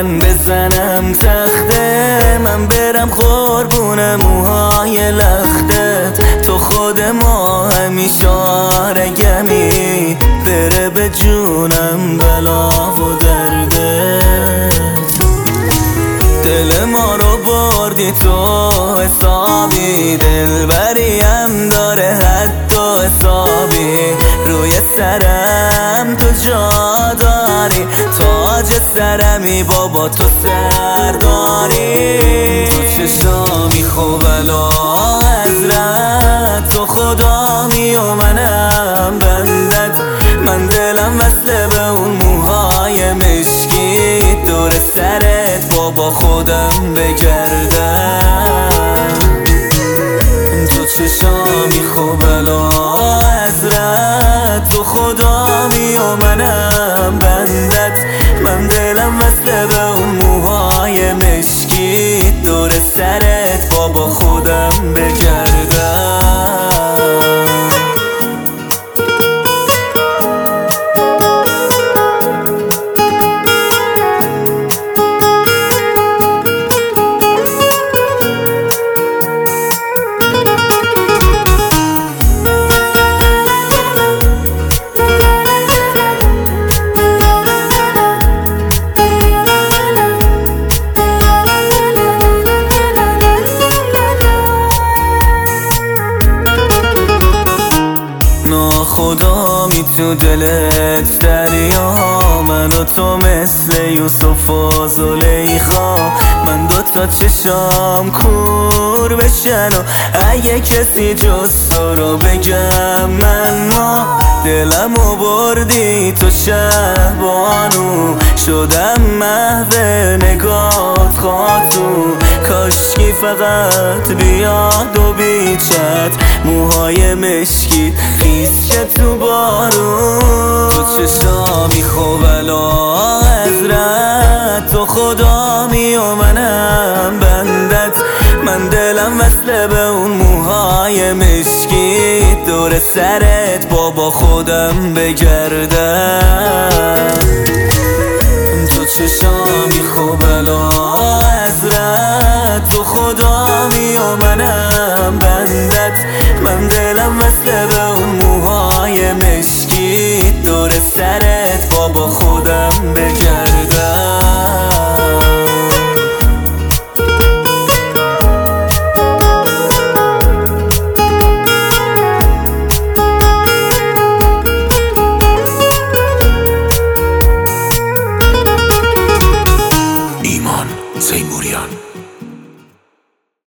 من بزنم تخته، من برم قربون موهای لختت. تو خود ما همیشه آرگمی، بره به جونم بلا و دردت. دل ما رو بردی تو حسابی، دلبریم داره حد و حسابی. روی سرم تو جا داری، تاج سرمی بابا تو سرداری. تو چشامی خوب الا حضرت، تو خدامی و منم بندت. من دلم وصله به اون موهای مشکی، دور سرت بابا خودم بگردم. تو چشامی خوب الا حضرت، تو خدامی و منم بندت. من دلم وصله به اون موهای مشکی، دور سرت بابا خودم بگردم. خدامی تو دلت دریا، من و تو مثل یوسف و زلیخا. من دوتا چشام کور بشن و اگه کسی جز تو رو بگم من ما. دلمو بردی تو شهبانو، شدم محو نگات خاطو. کاشکی فقط بیاد و بیچت، موهای مشکی خیس که تو بارون. تو چشامی خوب الا حضرت، تو خدامی و منم بندت. من دلم وصله به اون موهای مشکی، دور سرت بابا خودم بگردم. تو چشامی خوب الا حضرت، تو خدامی و منم بندت. من دلم وصله به اون موهای مشکی، دور سرت بابا خودم بگردم. ایمان تیموریان.